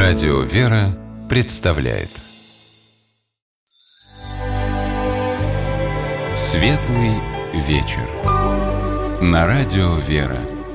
Радио «Вера» представляет Светлый вечер на Радио «Вера».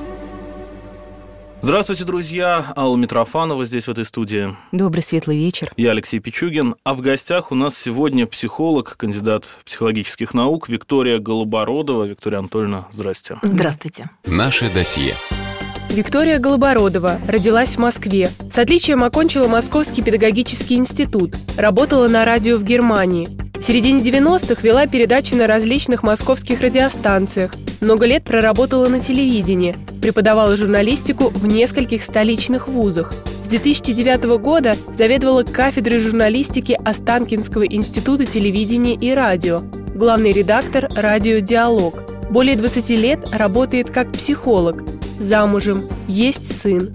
Здравствуйте, друзья! Алла Митрофанова здесь, в этой студии. Добрый светлый вечер. Я Алексей Пичугин. А в гостях у нас сегодня психолог, кандидат психологических наук Виктория Голобородова. Виктория Анатольевна, здрасте. Здравствуйте. Наше досье. Виктория Голобородова родилась в Москве. С отличием окончила Московский педагогический институт. Работала на радио в Германии. В середине 90-х вела передачи на различных московских радиостанциях. Много лет проработала на телевидении. Преподавала журналистику в нескольких столичных вузах. С 2009 года заведовала кафедрой журналистики Останкинского института телевидения и радио. Главный редактор «Радио Диалог». Более 20 лет работает как психолог. Замужем, есть сын.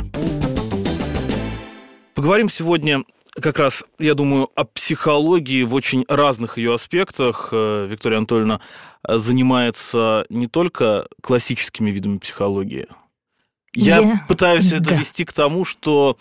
Поговорим сегодня как раз, я думаю, о психологии в очень разных ее аспектах. Виктория Анатольевна занимается не только классическими видами психологии. Я пытаюсь это вести к тому, что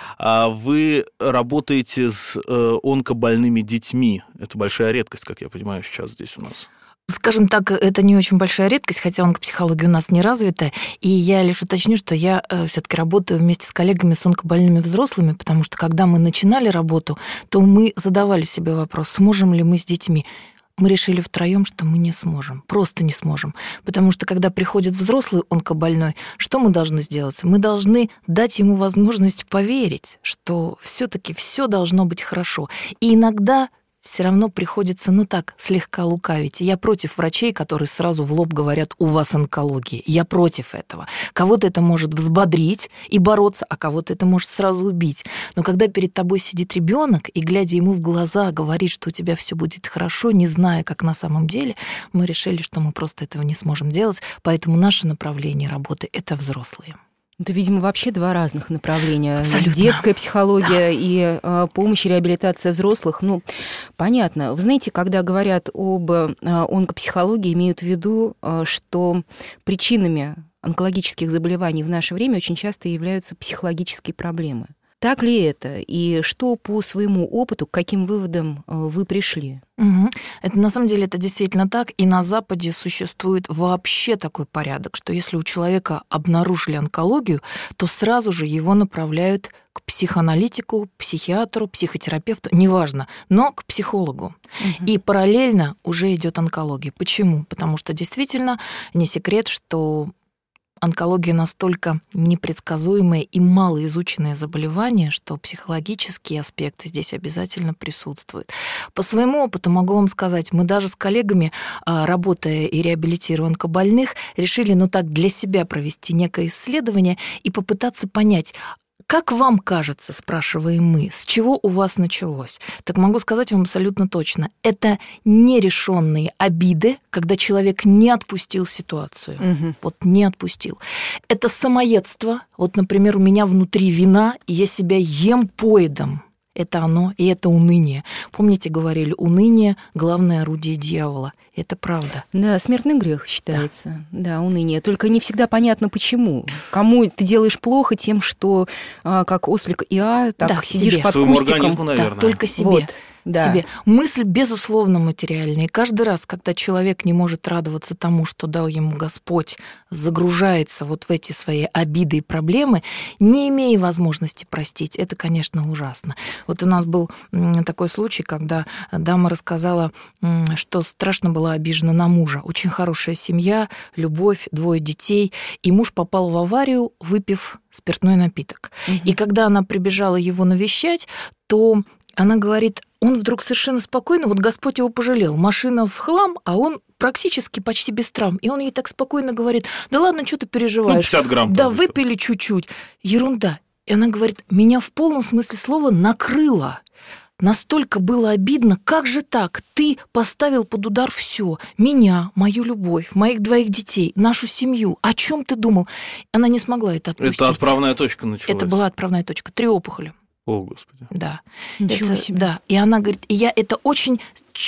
вы работаете с онкобольными детьми. Это большая редкость, как я понимаю, сейчас здесь у нас. Скажем так, это не очень большая редкость, хотя онкопсихология у нас не развита. И я лишь уточню, что я все-таки работаю вместе с коллегами с онкобольными взрослыми, потому что когда мы начинали работу, то мы задавали себе вопрос, сможем ли мы с детьми. Мы решили втроем, что мы не сможем, просто не сможем. Потому что когда приходит взрослый онкобольной, что мы должны сделать? Мы должны дать ему возможность поверить, что все-таки все должно быть хорошо. И иногда все равно приходится, слегка лукавить. Я против врачей, которые сразу в лоб говорят, у вас онкология. Я против этого. Кого-то это может взбодрить и бороться, а кого-то это может сразу убить. Но когда перед тобой сидит ребенок и, глядя ему в глаза, говорит, что у тебя все будет хорошо, не зная, как на самом деле, мы решили, что мы просто этого не сможем делать. Поэтому наше направление работы – это взрослые. Это, видимо, вообще два разных направления. Абсолютно. Детская психология и помощь и реабилитация взрослых. Понятно. Вы знаете, когда говорят об онкопсихологии, имеют в виду, что причинами онкологических заболеваний в наше время очень часто являются психологические проблемы. Так ли это? И что по своему опыту, к каким выводам вы пришли? Это на самом деле это действительно так. И на Западе существует вообще такой порядок, что если у человека обнаружили онкологию, то сразу же его направляют к психоаналитику, психиатру, психотерапевту, неважно, но к психологу. И параллельно уже идет онкология. Почему? Потому что действительно не секрет, что онкология настолько непредсказуемое и малоизученное заболевание, что психологические аспекты здесь обязательно присутствуют. По своему опыту могу вам сказать, мы даже с коллегами, работая и реабилитируя онкобольных, решили для себя провести некое исследование и попытаться понять, как вам кажется, спрашиваем мы, с чего у вас началось? Так могу сказать вам абсолютно точно. Это нерешенные обиды, когда человек не отпустил ситуацию. Не отпустил. Это самоедство. Например, у меня внутри вина, и я себя ем поедом. Это оно, и это уныние. Помните, говорили, уныние – главное орудие дьявола. Это правда. Да, смертный грех считается. Да, уныние. Только не всегда понятно, почему. Кому ты делаешь плохо тем, что как ослик Иа, так сидишь себе. под Своему кустиком. организму, наверное. Да, только себе. Да. Мысль, безусловно, материальная. И каждый раз, когда человек не может радоваться тому, что дал ему Господь, загружается в эти свои обиды и проблемы, не имея возможности простить, это, конечно, ужасно. У нас был такой случай, когда дама рассказала, что страшно была обижена на мужа. Очень хорошая семья, любовь, 2 детей, и муж попал в аварию, выпив спиртной напиток. И когда она прибежала его навещать, то она говорит, он вдруг совершенно спокойно, Господь его пожалел, машина в хлам, а он практически почти без травм. И он ей так спокойно говорит, да ладно, что ты переживаешь? 50 грамм. Да, выпили чуть-чуть. Ерунда. И она говорит, меня в полном смысле слова накрыло. Настолько было обидно, как же так? Ты поставил под удар все. Меня, мою любовь, моих 2 детей, нашу семью. О чем ты думал? Она не смогла это отпустить. Это отправная точка началась. Это была отправная точка. 3 опухоли. О, Господи. Да. Ничего себе. Да. И она говорит, и я это очень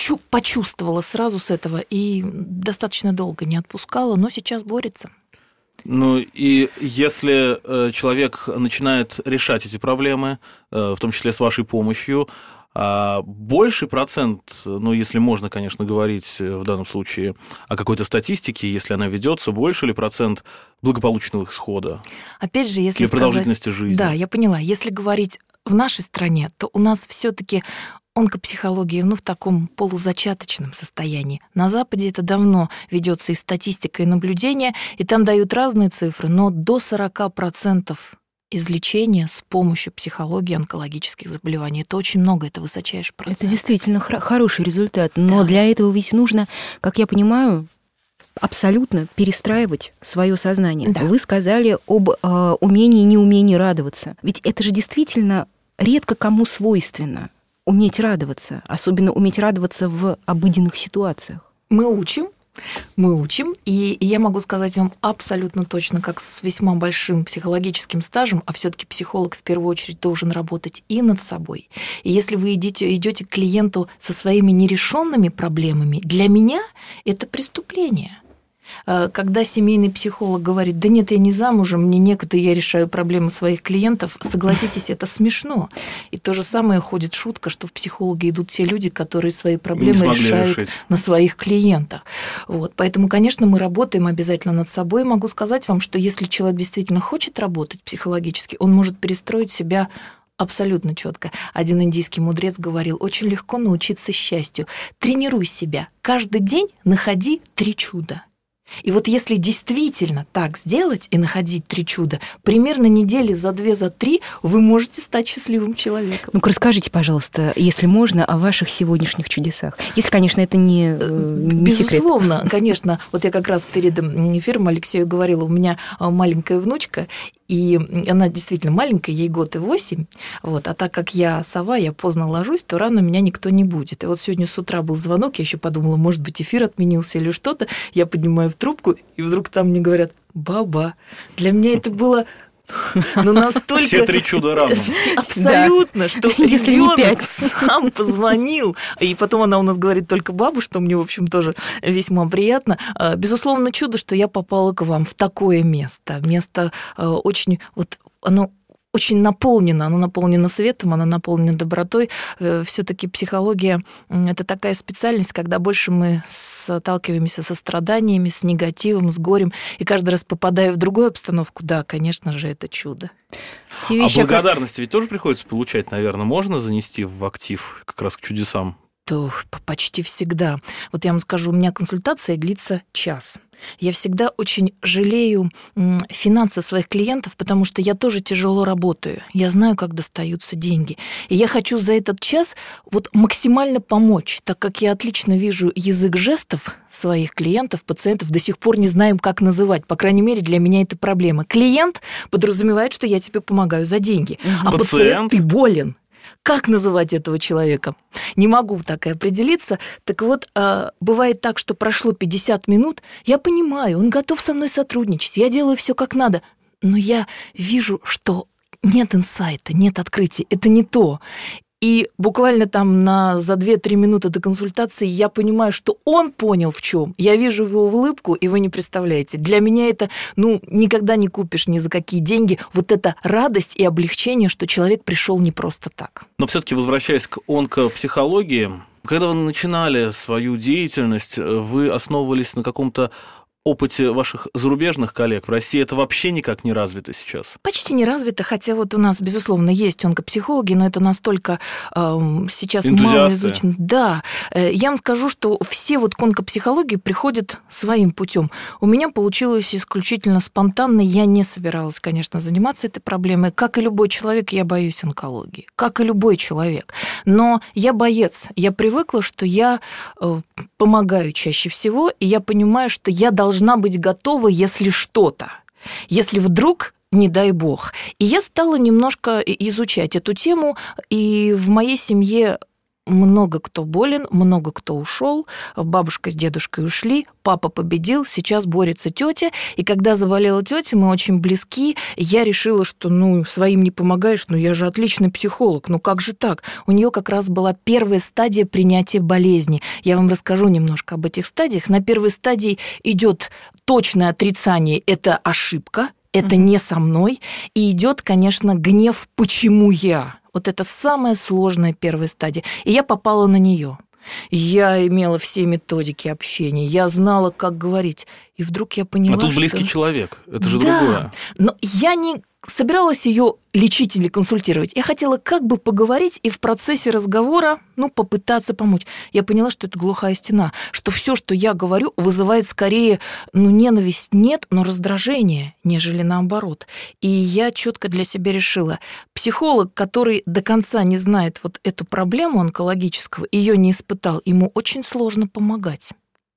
почувствовала сразу с этого и достаточно долго не отпускала, но сейчас борется. Ну и если человек начинает решать эти проблемы, в том числе с вашей помощью, больший процент, ну, если можно, конечно, говорить в данном случае о какой-то статистике, если она ведется, больше ли процент благополучного исхода? Опять же, если или продолжительности жизни? Да, я поняла. Если говорить в нашей стране, то у нас все-таки онкопсихология, в таком полузачаточном состоянии. На Западе это давно ведется и статистика, и наблюдение, и там дают разные цифры, но до 40% излечения с помощью психологии онкологических заболеваний. Это очень много, это высочайший процент. Это действительно хороший результат, но для этого ведь нужно, как я понимаю, абсолютно перестраивать свое сознание. Да. Вы сказали об умении и неумении радоваться. Ведь это же действительно редко кому свойственно. Уметь радоваться, особенно уметь радоваться в обыденных ситуациях. Мы учим, и я могу сказать вам абсолютно точно, как с весьма большим психологическим стажем, а все-таки психолог в первую очередь должен работать и над собой. И если вы идете к клиенту со своими нерешенными проблемами, для меня это преступление. Когда семейный психолог говорит: да нет, я не замужем, мне некогда, я решаю проблемы своих клиентов, согласитесь, это смешно. И то же самое ходит шутка, что в психологи идут те люди, которые свои проблемы решают на своих клиентах. Вот. Поэтому, конечно, мы работаем обязательно над собой. Могу сказать вам, что если человек действительно хочет работать психологически, он может перестроить себя абсолютно четко. Один индийский мудрец говорил: очень легко научиться счастью. Тренируй себя. Каждый день находи 3 чуда. И вот если действительно так сделать и находить 3 чуда, примерно недели за 2, за 3 вы можете стать счастливым человеком. Ну-ка, расскажите, пожалуйста, если можно, о ваших сегодняшних чудесах. Если, конечно, это не секрет. Безусловно, конечно. Вот я как раз перед эфиром Алексею говорила, у меня маленькая внучка, и она действительно маленькая, ей 1 год и 8. Вот. А так как я сова, я поздно ложусь, то рано меня никто не будет. И вот сегодня с утра был звонок, я еще подумала, может быть, эфир отменился или что-то. Я поднимаю трубку, и вдруг там мне говорят: баба. Для меня это было настолько... Все 3 чуда разом. Абсолютно, что ребенок сам позвонил. И потом она у нас говорит только бабу, что мне, в общем, тоже весьма приятно. Безусловно, чудо, что я попала к вам в такое место. Место очень... оно очень наполнено, оно наполнено светом, оно наполнено добротой. Все-таки психология – это такая специальность, когда больше мы сталкиваемся со страданиями, с негативом, с горем, и каждый раз, попадая в другую обстановку, да, конечно же, это чудо. А благодарности ведь тоже приходится получать, наверное, можно занести в актив как раз к чудесам? То почти всегда. Вот я вам скажу, у меня консультация длится час. Я всегда очень жалею финансы своих клиентов, потому что я тоже тяжело работаю. Я знаю, как достаются деньги. И я хочу за этот час максимально помочь, так как я отлично вижу язык жестов своих клиентов, пациентов, до сих пор не знаем, как называть. По крайней мере, для меня это проблема. Клиент подразумевает, что я тебе помогаю за деньги, а пациент, ты болен. Как называть этого человека? Не могу так и определиться. Так вот, бывает так, что прошло 50 минут, я понимаю, он готов со мной сотрудничать, я делаю все как надо, но я вижу, что нет инсайта, нет открытия, это не то. И буквально там за 2-3 минуты до консультации я понимаю, что он понял в чем. Я вижу его улыбку, и вы не представляете. Для меня это, никогда не купишь ни за какие деньги. Вот эта радость и облегчение, что человек пришел не просто так. Но все-таки возвращаясь к онкопсихологии, когда вы начинали свою деятельность, вы основывались на каком-то опыте ваших зарубежных коллег? В России это вообще никак не развито сейчас? Почти не развито, хотя у нас, безусловно, есть онкопсихологи, но это настолько сейчас мало изучено. Да, я вам скажу, что все к онкопсихологии приходят своим путем. У меня получилось исключительно спонтанно, я не собиралась, конечно, заниматься этой проблемой. Как и любой человек, я боюсь онкологии, как и любой человек. Но я боец, я привыкла, что я помогаю чаще всего, и я понимаю, что я должна быть готова, если что-то. Если вдруг, не дай бог. И я стала немножко изучать эту тему, и в моей семье много кто болен, много кто ушел, бабушка с дедушкой ушли, папа победил, сейчас борется тетя. И когда заболела тетя, мы очень близки, я решила, что своим не помогаешь, я же отличный психолог, как же так? У нее как раз была первая стадия принятия болезни. Я вам расскажу немножко об этих стадиях. На первой стадии идет точное отрицание, это ошибка, это не со мной, и идет, конечно, гнев, почему я. Вот это самая сложная первая стадия. И я попала на нее. Я имела все методики общения, я знала, как говорить. И вдруг я поняла, что... А тут близкий человек, это же да, другое. Но я не собиралась ее лечить или консультировать. Я хотела как бы поговорить и в процессе разговора, попытаться помочь. Я поняла, что это глухая стена, что все, что я говорю, вызывает скорее, ненависть нет, но раздражение, нежели наоборот. И я четко для себя решила, психолог, который до конца не знает вот эту проблему онкологического, ее не испытал, ему очень сложно помогать.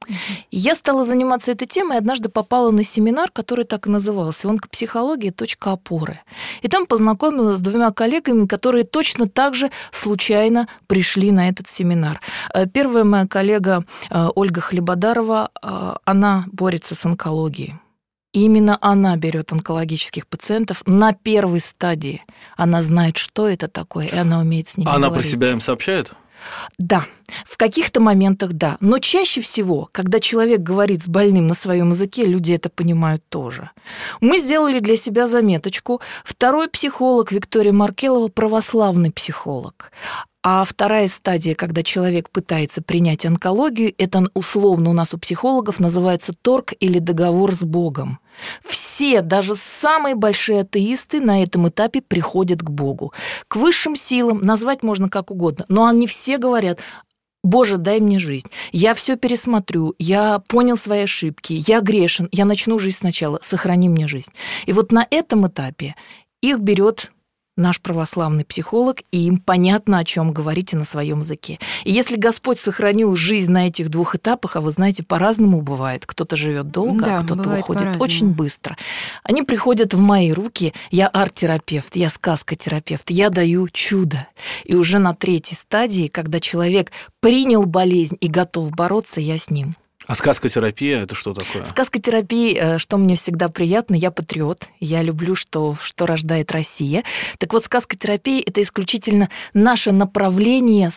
Я стала заниматься этой темой, и однажды попала на семинар, который так и назывался «Онкопсихология. Точка опоры». И там познакомилась с 2 коллегами, которые точно так же случайно пришли на этот семинар. Первая моя коллега Ольга Хлебодарова, она борется с онкологией. И именно она берет онкологических пациентов на первой стадии. Она знает, что это такое, и она умеет с ними говорить. Она про себя им сообщает? Да, в каких-то моментах да. Но чаще всего, когда человек говорит с больным на своем языке, люди это понимают тоже. Мы сделали для себя заметочку. Второй психолог Виктория Маркелова – православный психолог. А вторая стадия, когда человек пытается принять онкологию, это условно у нас у психологов называется торг или договор с Богом. Все, даже самые большие атеисты на этом этапе приходят к Богу. К высшим силам, назвать можно как угодно, но они все говорят: «Боже, дай мне жизнь, я все пересмотрю, я понял свои ошибки, я грешен, я начну жизнь сначала, сохрани мне жизнь». И вот на этом этапе их берет наш православный психолог, и им понятно, о чем говорите на своем языке. И если Господь сохранил жизнь на этих 2 этапах, а вы знаете, по-разному бывает, кто-то живет долго, да, а кто-то уходит по-разному. очень быстро. Они приходят в мои руки, я арт-терапевт, я сказкотерапевт, я даю чудо. И уже на 3-й стадии, когда человек принял болезнь и готов бороться, я с ним. А сказкотерапия – это что такое? Сказкотерапия, что мне всегда приятно, я патриот, я люблю, что рождает Россия. Так вот, сказкотерапия – это исключительно наше направление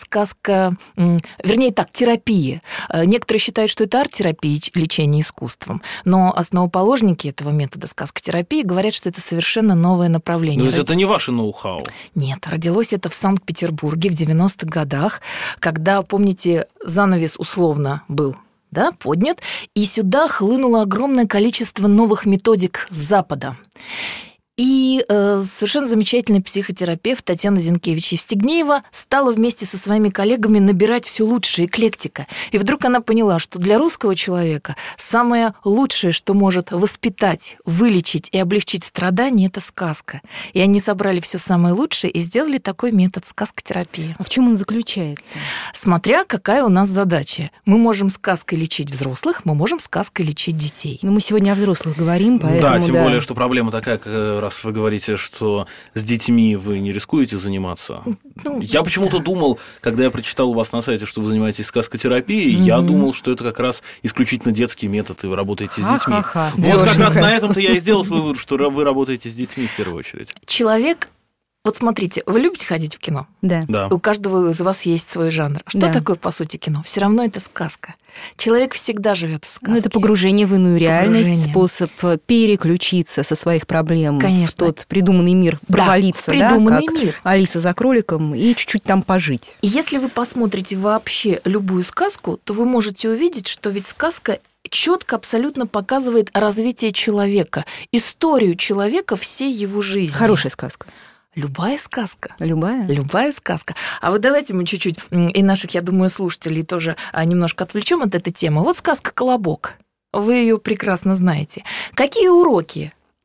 терапии. Некоторые считают, что это арт-терапия, лечение искусством, но основоположники этого метода сказкотерапии говорят, что это совершенно новое направление. То есть это не ваше ноу-хау? Нет, родилось это в Санкт-Петербурге в 90-х годах, когда, помните, занавес условно был поднят, и сюда хлынуло огромное количество новых методик с Запада. И совершенно замечательный психотерапевт Татьяна Зинкевич-Евстигнеева стала вместе со своими коллегами набирать все лучшее, эклектика. И вдруг она поняла, что для русского человека самое лучшее, что может воспитать, вылечить и облегчить страдания, это сказка. И они собрали все самое лучшее и сделали такой метод сказкотерапии. А в чем он заключается? Смотря какая у нас задача. Мы можем сказкой лечить взрослых, мы можем сказкой лечить детей. Но мы сегодня о взрослых говорим, поэтому... Да, тем более, что проблема такая, раз вы говорите, что с детьми вы не рискуете заниматься. Я почему-то думал, когда я прочитал у вас на сайте, что вы занимаетесь сказкотерапией, я думал, что это как раз исключительно детский метод, и вы работаете с детьми. Вот как раз на этом-то я и сделал свой вывод, что вы работаете с детьми в первую очередь. Человек... Вот смотрите, вы любите ходить в кино? Да. У каждого из вас есть свой жанр. Что такое, по сути, кино? Все равно это сказка. Человек всегда живет в сказке. Это погружение в иную реальность, способ переключиться со своих проблем в тот придуманный мир, провалиться, придуманный как мир. Алиса за кроликом, и чуть-чуть там пожить. И если вы посмотрите вообще любую сказку, то вы можете увидеть, что ведь сказка четко абсолютно показывает развитие человека, историю человека всей его жизни. Хорошая сказка. Любая сказка. Любая сказка. А вот давайте мы чуть-чуть и наших, я думаю, слушателей тоже немножко отвлечем от этой темы. Вот сказка «Колобок». Вы ее прекрасно знаете. Какие уроки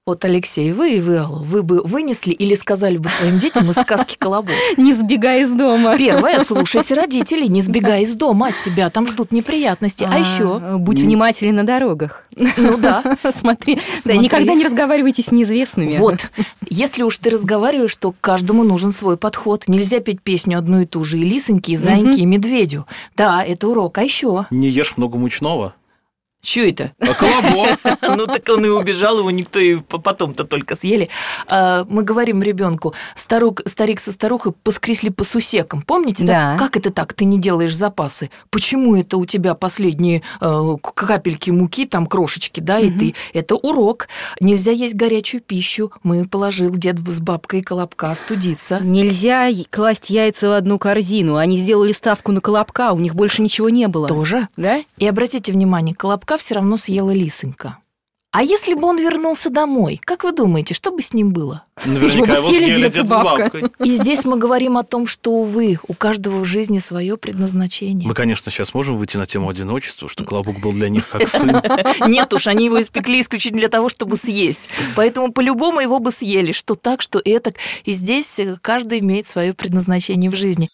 Вот, Алексей, вы, Алла, вы бы вынесли или сказали бы своим детям из сказки «Колобок»? Не сбегай из дома. Первое, слушайся родителей, не сбегай из дома, от тебя там ждут неприятности. А еще будь внимателен на дорогах. Ну да. Смотри, никогда не разговаривайте с неизвестными. Вот, если уж ты разговариваешь, то каждому нужен свой подход. Нельзя петь песню одну и ту же и лисоньке, и зайке, и медведю. Да, это урок. А еще? Не ешь много мучного. Чё это? А колобок? Ну так он и убежал, его никто и потом-то только съели. Мы говорим ребенку: старик со старухой поскресли по сусекам. Помните, да? Как это так? Ты не делаешь запасы. Почему это у тебя последние капельки муки, там крошечки, да, и ты? Это урок. Нельзя есть горячую пищу. Мы положил дед с бабкой колобка студиться. Нельзя класть яйца в одну корзину. Они сделали ставку на колобка, у них больше ничего не было. Тоже? Да? И обратите внимание, колобка все равно съела лисонька. А если бы он вернулся домой, как вы думаете, что бы с ним было? Наверняка его съели дед с бабкой. И здесь мы говорим о том, что, увы, у каждого в жизни свое предназначение. Мы, конечно, сейчас можем выйти на тему одиночества, что колобок был для них как сын. Нет уж, они его испекли исключительно для того, чтобы съесть. Поэтому по-любому его бы съели, что так, что этак. И здесь каждый имеет свое предназначение в жизни.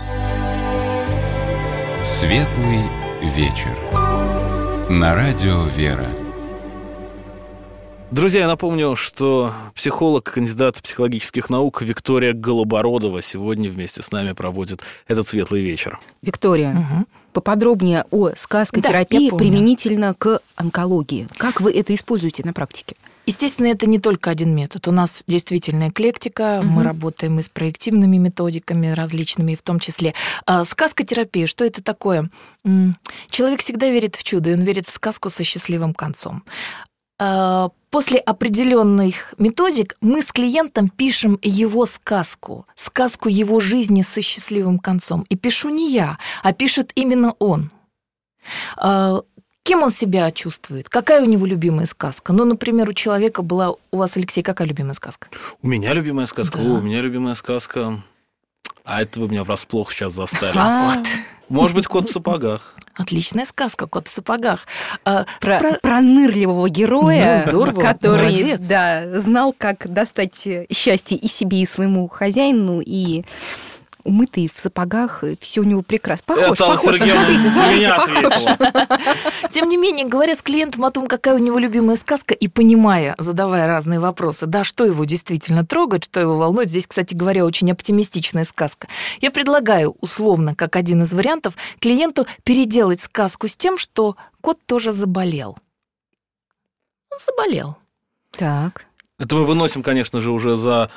Светлый вечер. На радио «Вера». Друзья, я напомню, что психолог, кандидат психологических наук Виктория Голобородова сегодня вместе с нами проводит этот светлый вечер. Виктория, поподробнее о сказкотерапии применительно к онкологии. Как вы это используете на практике? Естественно, это не только один метод. У нас действительно эклектика, мы работаем и с проективными методиками различными, в том числе. Сказкотерапия, что это такое? Человек всегда верит в чудо, и он верит в сказку со счастливым концом. После определенных методик мы с клиентом пишем его сказку его жизни со счастливым концом. И пишу не я, а пишет именно он. Кем он себя чувствует? Какая у него любимая сказка? Ну, например, у человека была... У вас, Алексей, какая любимая сказка? У меня любимая сказка? Да. У меня любимая сказка... А это вы меня врасплох сейчас заставили. Вот. Может быть, «Кот в сапогах». Отличная сказка «Кот в сапогах». Про пронырливого героя, который знал, как достать счастье и себе, и своему хозяину, и... умытый в сапогах, все у него прекрасно. Похож. Тем не менее, говоря с клиентом о том, какая у него любимая сказка, и понимая, задавая разные вопросы, да, что его действительно трогает, что его волнует, здесь, кстати говоря, очень оптимистичная сказка, я предлагаю условно, как один из вариантов, клиенту переделать сказку с тем, что кот тоже заболел. Он заболел. Так. Это мы выносим, конечно же, уже за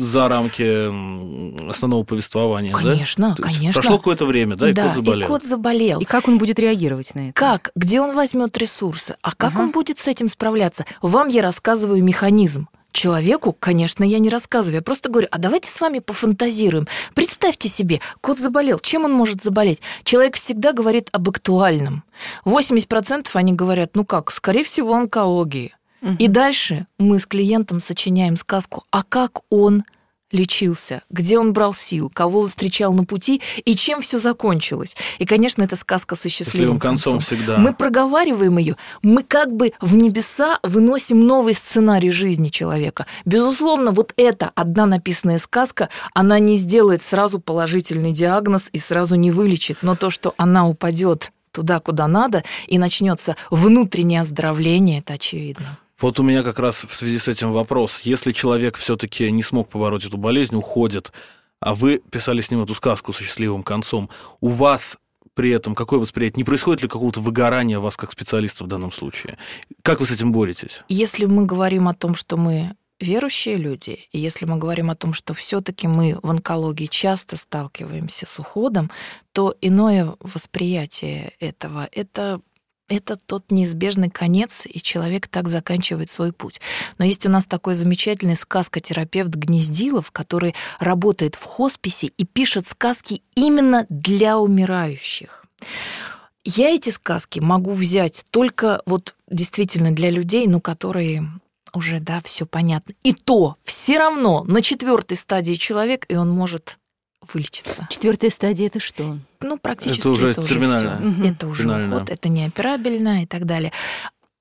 рамки основного повествования, конечно, да? Конечно. Прошло какое-то время, да, и кот заболел. И кот заболел. И как он будет реагировать на это? Как? Где он возьмет ресурсы? А как он будет с этим справляться? Вам я рассказываю механизм. Человеку, конечно, я не рассказываю, я просто говорю: а давайте с вами пофантазируем. Представьте себе, кот заболел. Чем он может заболеть? Человек всегда говорит об актуальном. 80% они говорят: ну как, скорее всего, онкологии. И дальше мы с клиентом сочиняем сказку, а как он лечился, где он брал сил, кого он встречал на пути и чем все закончилось. И, конечно, это сказка со счастливым концом. Всегда. Мы проговариваем ее, мы как бы в небеса выносим новый сценарий жизни человека. Безусловно, вот эта одна написанная сказка, она не сделает сразу положительный диагноз и сразу не вылечит, но то, что она упадет туда, куда надо, и начнется внутреннее оздоровление, это очевидно. Вот у меня как раз в связи с этим вопрос. Если человек все-таки не смог побороть эту болезнь, уходит, а вы писали с ним эту сказку со счастливым концом, у вас при этом какое восприятие? Не происходит ли какого-то выгорания вас как специалиста в данном случае? Как вы с этим боретесь? Если мы говорим о том, что мы верующие люди, и если мы говорим о том, что все-таки мы в онкологии часто сталкиваемся с уходом, то иное восприятие этого – это тот неизбежный конец, и человек так заканчивает свой путь. Но есть у нас такой замечательный сказкотерапевт Гнездилов, который работает в хосписе и пишет сказки именно для умирающих. Я эти сказки могу взять только вот действительно для людей, ну, которые уже, да, все понятно. И то все равно на 4-й стадии человек, и он может вылечиться. 4-я стадия — это что? Ну, практически это уже терминально. Это уже уход, это неоперабельно и так далее.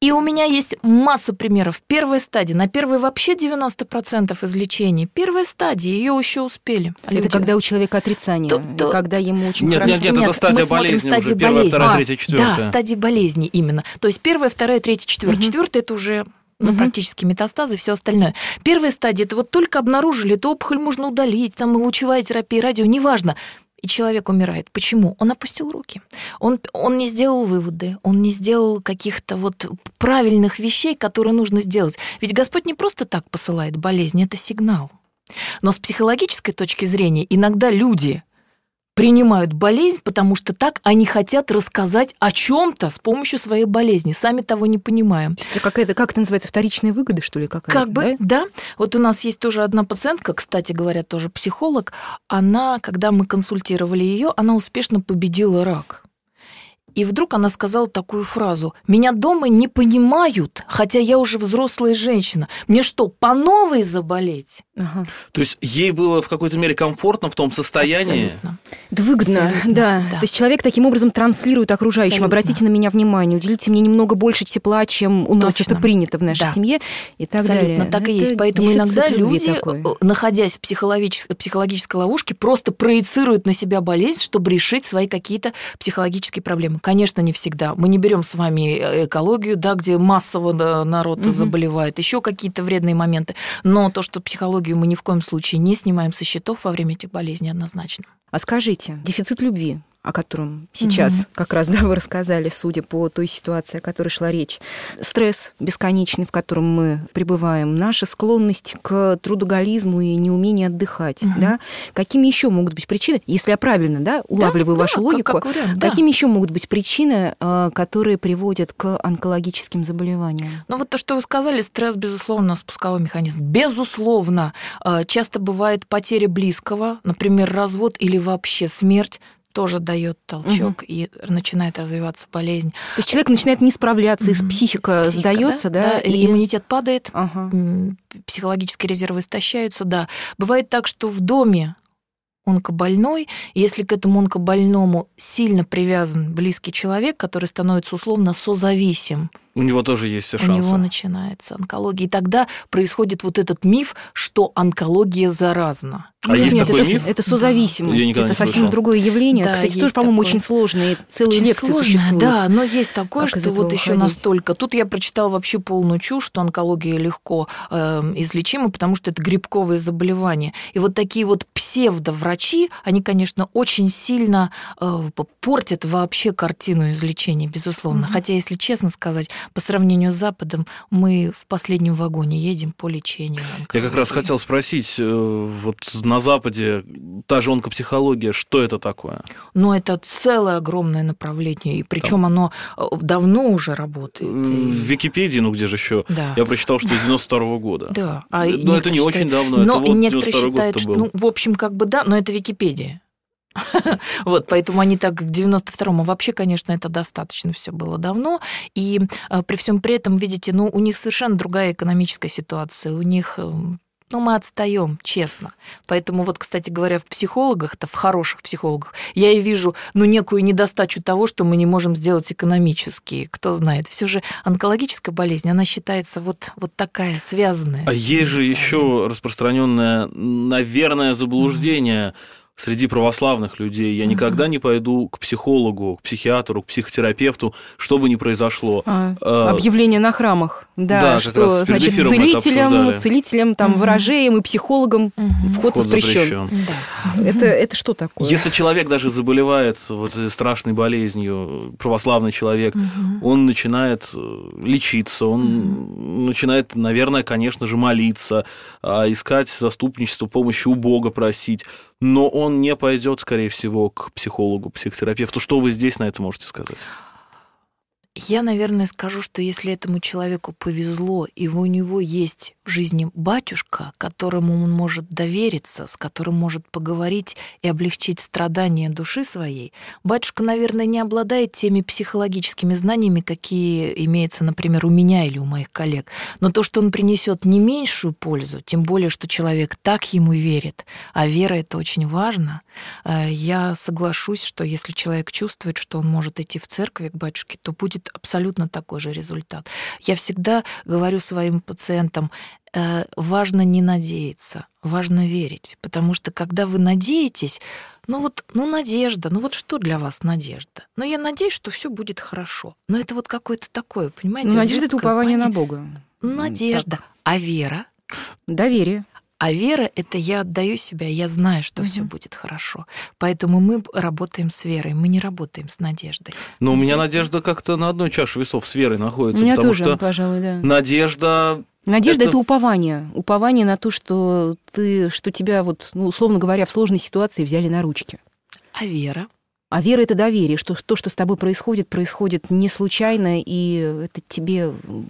И у меня есть масса примеров. Первая стадия. На первой вообще 90% излечения. Первая стадия, ее еще успели. Это когда у человека отрицание, когда ему очень хорошо. Нет, это стадия болезни уже. Первая, вторая, третья, четвертая. Да, стадия болезни именно. То есть первая, вторая, третья, четвертая. Четвертая это уже практически метастазы и все остальное. Первая стадия, это вот только обнаружили, эту опухоль можно удалить, там лучевая терапия, радио, неважно. И человек умирает. Почему? Он опустил руки. Он не сделал выводы, он не сделал каких-то вот правильных вещей, которые нужно сделать. Ведь Господь не просто так посылает болезнь, это сигнал. Но с психологической точки зрения иногда люди принимают болезнь, потому что так они хотят рассказать о чем-то с помощью своей болезни, сами того не понимаем. Это как это называется, вторичные выгоды, что ли, какая-то? Да. Вот у нас есть тоже одна пациентка, кстати говоря, тоже психолог. Она, когда мы консультировали ее, она успешно победила рак. И вдруг она сказала такую фразу: «Меня дома не понимают, хотя я уже взрослая женщина. Мне что, по новой заболеть?» Ага. То есть ей было в какой-то мере комфортно в том состоянии? Абсолютно. Это выгодно, Абсолютно, да. да. То есть человек таким образом транслирует окружающим: Абсолютно. обратите на меня внимание, уделите мне немного больше тепла, чем у нас Точно. это принято в нашей Да. семье, и так Абсолютно далее. так и Это есть. Поэтому иногда дефицит любви люди, такой. находясь в психологической ловушке, просто проецируют на себя болезнь, чтобы решить свои какие-то психологические проблемы. Конечно, не всегда. Мы не берем с вами экологию, да, где массово народ заболевает, еще какие-то вредные моменты. Но то, что психологию мы ни в коем случае не снимаем со счетов во время этих болезней, однозначно. А скажите, дефицит любви, о котором сейчас как раз вы рассказали, судя по той ситуации, о которой шла речь, стресс бесконечный, в котором мы пребываем, наша склонность к трудоголизму и неумение отдыхать, да? Какими еще могут быть причины, если я правильно, улавливаю вашу логику, как вариант, да. какими еще могут быть причины, которые приводят к онкологическим заболеваниям? Ну вот то, что вы сказали, стресс, безусловно, спусковой механизм. Безусловно, часто бывает потеря близкого, например, развод или вообще смерть, тоже дает толчок и начинает развиваться болезнь. То есть человек начинает не справляться, и психика сдается, да? И иммунитет падает, Ага. психологические резервы истощаются, да. Бывает так, что в доме онкобольной, и если к этому онкобольному сильно привязан близкий человек, который становится условно созависим, У него тоже есть все у шансы. него начинается онкология. И тогда происходит вот этот миф, что онкология заразна. А есть Нет, такой это, миф? это Я созависимость, никогда это не совсем слышал. другое явление. Да, Кстати, есть тоже, по-моему, такое. очень сложные, целые Очень лекции сложно, существуют. Да, но есть такое, Как из что этого вот еще выходить? настолько. Тут я прочитала вообще полную чушь, что онкология легко излечима, потому что это грибковые заболевания. И вот такие вот псевдоврачи, они, конечно, очень сильно портят вообще картину излечения, безусловно. Хотя, если честно сказать, по сравнению с Западом, мы в последнем вагоне едем по лечению онкологии. Я как раз хотел спросить, вот на Западе та же онкопсихология, что это такое? Но это целое огромное направление, и причем оно давно уже работает. В Википедии, где же еще? Да. Я прочитал, что с 92-го года. Да. Но это не очень давно, это вот 92-й год-то был. Ну, в общем, да, но это Википедия. Вот, поэтому они так к 92-му. Вообще, конечно, это достаточно все было давно. И при всем при этом, видите, у них совершенно другая экономическая ситуация. У них... мы отстаем, честно. Поэтому вот, кстати говоря, в психологах-то, в хороших психологах, я и вижу, некую недостачу того, что мы не можем сделать экономически. Кто знает. Все же онкологическая болезнь, она считается вот такая, связанная. А есть же еще распространенное, наверное, заблуждение среди православных людей. Я никогда не пойду к психологу, к психиатру, к психотерапевту, что бы ни произошло. Объявление на храмах. Да, что, значит, целителям, ворожеям и психологам вход воспрещен. Да. Это что такое? Если человек даже заболевает страшной болезнью, православный человек, он начинает лечиться, он начинает, наверное, конечно же, молиться, искать заступничество, помощи у Бога просить, но он не пойдет, скорее всего, к психологу, психотерапевту. Что вы здесь на это можете сказать? Я, наверное, скажу, что если этому человеку повезло, и у него есть в жизни батюшка, которому он может довериться, с которым может поговорить и облегчить страдания души своей, батюшка, наверное, не обладает теми психологическими знаниями, какие имеются, например, у меня или у моих коллег. Но то, что он принесет не меньшую пользу, тем более, что человек так ему верит, а вера — это очень важно, я соглашусь, что если человек чувствует, что он может идти в церковь к батюшке, то будет абсолютно такой же результат. Я всегда говорю своим пациентам, важно не надеяться, важно верить, потому что когда вы надеетесь, надежда, что для вас надежда? Я надеюсь, что все будет хорошо. Но это вот какое-то такое, понимаете? Надежда — это упование на Бога. Надежда. Так. А вера? Доверие. А вера — это я отдаю себя, я знаю, что все будет хорошо. Поэтому мы работаем с верой, мы не работаем с надеждой. Но у меня надежда как-то на одной чаше весов с верой находится. У меня потому тоже, что пожалуй, да. Надежда это упование. Упование на то, что тебя, условно говоря, в сложной ситуации взяли на ручки. А вера? А вера — это доверие, что то, что с тобой происходит не случайно, и это тебе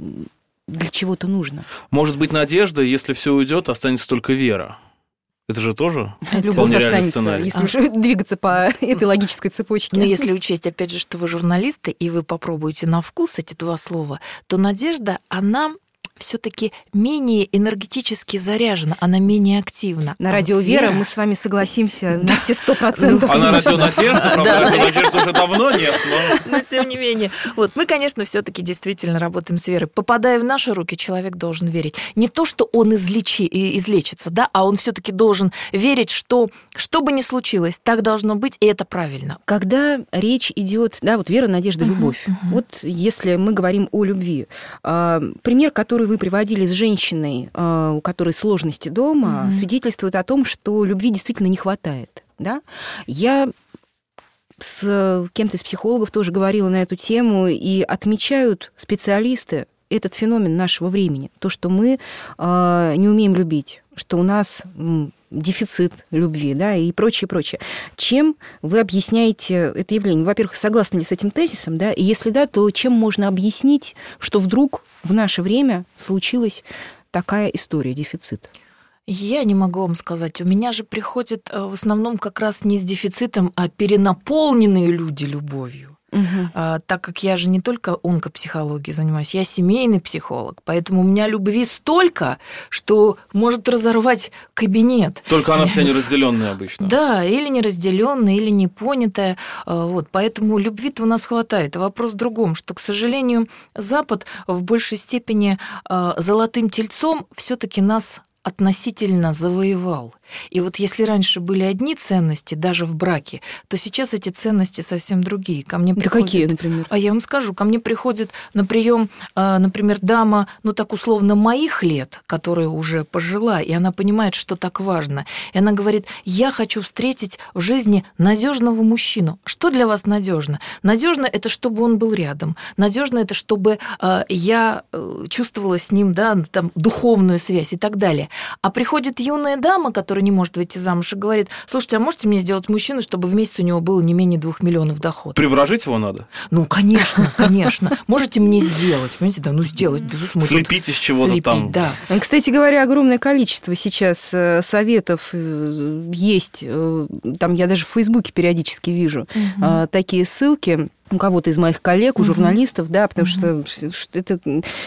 для чего-то нужно. Может быть, надежда, если все уйдет, останется только вера. Это же тоже любовь останется, если уже двигаться по этой логической цепочке. Но если учесть, опять же, что вы журналисты, и вы попробуете на вкус эти два слова, то надежда, она все-таки менее энергетически заряжена, она менее активна. На радио «Вера» мы с вами согласимся на все 100%. А на радио «Надежда», правда, радио «Надежда» уже давно нет. Но тем не менее. Мы, конечно, все-таки действительно работаем с верой. Попадая в наши руки, человек должен верить. Не то, что он излечится, да, а он все-таки должен верить, что бы ни случилось, так должно быть, и это правильно. Когда речь идет, вера, надежда, любовь. Если мы говорим о любви, пример, который вы приводили с женщиной, у которой сложности дома, свидетельствует о том, что любви действительно не хватает. Да? Я с кем-то из психологов тоже говорила на эту тему, и отмечают специалисты этот феномен нашего времени. То, что мы не умеем любить, что у нас дефицит любви, да, и прочее, прочее. Чем вы объясняете это явление? Во-первых, согласны ли с этим тезисом, да, и если да, то чем можно объяснить, что вдруг в наше время случилась такая история дефицита? Я не могу вам сказать. У меня же приходят в основном как раз не с дефицитом, а перенаполненные люди любовью. Так как я же не только онкопсихологией занимаюсь, я семейный психолог, поэтому у меня любви столько, что может разорвать кабинет. Только она вся неразделенная обычно. Да, или неразделенная, или непонятая. Поэтому любви-то у нас хватает. Вопрос в другом, что, к сожалению, Запад в большей степени золотым тельцом все-таки нас относительно завоевал. И если раньше были одни ценности, даже в браке, то сейчас эти ценности совсем другие. Ко мне приходят... Какие, например? А я вам скажу, ко мне приходит на прием, например, дама, так условно, моих лет, которая уже пожила, и она понимает, что так важно. И она говорит, я хочу встретить в жизни надежного мужчину. Что для вас надежно? Надежно это чтобы он был рядом. Надежно это чтобы я чувствовала с ним, духовную связь и так далее. А приходит юная дама, которая не может выйти замуж, и говорит, слушайте, а можете мне сделать мужчину, чтобы в месяц у него было не менее 2 миллионов доход? Приворожить его надо? Конечно. Можете мне сделать, понимаете, сделать, безусловно. Слепить из чего-то там. Да. Кстати говоря, огромное количество сейчас советов есть. Там я даже в Фейсбуке периодически вижу такие ссылки. У кого-то из моих коллег, у журналистов, да, потому что это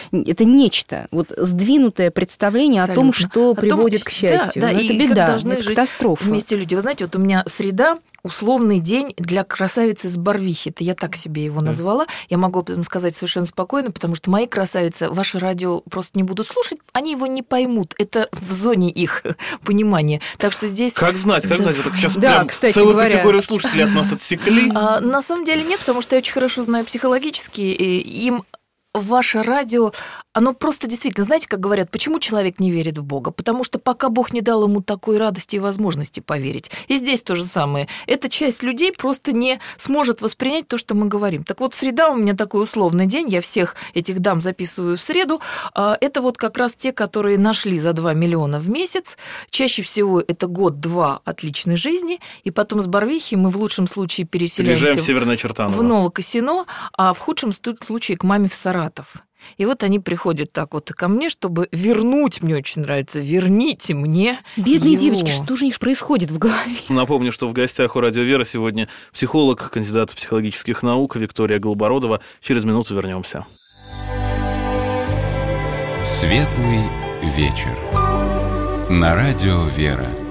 нечто, сдвинутое представление абсолютно. О том, что приводит к счастью. Да, это беда, это катастрофа. Вместе люди. Вы знаете, у меня среда – условный день для красавицы с Барвихи. Это я так себе его назвала. Я могу об этом сказать совершенно спокойно, потому что мои красавицы ваше радио просто не будут слушать, они его не поймут. Это в зоне их понимания. Так что здесь... Как знать? Вот сейчас прям целую категорию слушателей от нас отсекли. На самом деле нет, потому что я очень хорошо знаю психологически, и им ваше радио, оно просто действительно, знаете, как говорят, почему человек не верит в Бога? Потому что пока Бог не дал ему такой радости и возможности поверить. И здесь то же самое. Эта часть людей просто не сможет воспринять то, что мы говорим. Так среда у меня такой условный день, я всех этих дам записываю в среду. Это как раз те, которые нашли за 2 миллиона в месяц. Чаще всего это год-два отличной жизни, и потом с Барвихи мы в лучшем случае переселяемся в Северное Чертаново. В Новокосино, а в худшем случае к маме в Саратов. И вот они приходят так вот ко мне, чтобы вернуть, мне очень нравится, верните мне Бедные его. девочки, что же у них происходит в голове? Напомню, что в гостях у «Радио Вера» сегодня психолог, кандидат психологических наук Виктория Голобородова. Через минуту вернемся. Светлый вечер. На радио «Вера».